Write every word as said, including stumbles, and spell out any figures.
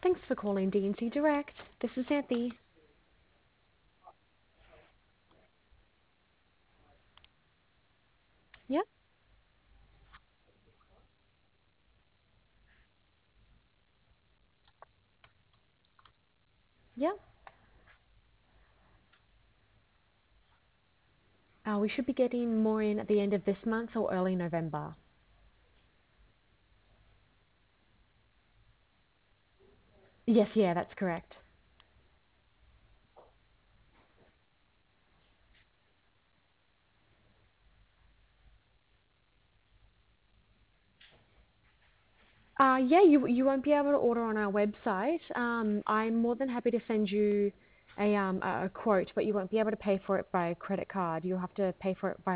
Thanks for calling D and C Direct. This is Xanthi. Yep, yep. Uh, we should be getting more in at the end of this month or early November. Yes, yeah, that's correct. Uh, yeah, you you won't be able to order on our website. Um, I'm more than happy to send you a um a a quote, but you won't be able to pay for it by credit card. You'll have to pay for it by